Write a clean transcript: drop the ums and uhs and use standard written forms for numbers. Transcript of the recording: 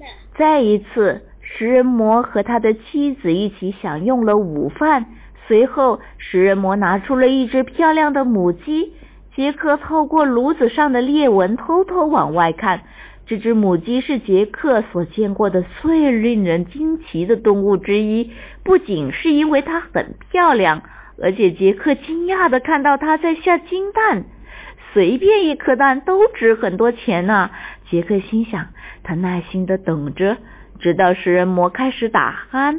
再一次，食人魔和他的妻子一起享用了午饭，随后食人魔拿出了一只漂亮的母鸡。杰克透过炉子上的裂纹偷偷往外看，这只母鸡是杰克所见过的最令人惊奇的动物之一，不仅是因为它很漂亮，而且杰克惊讶地看到它在下金蛋，随便一颗蛋都值很多钱呢。杰克心想，他耐心地等着，直到食人魔开始打鼾。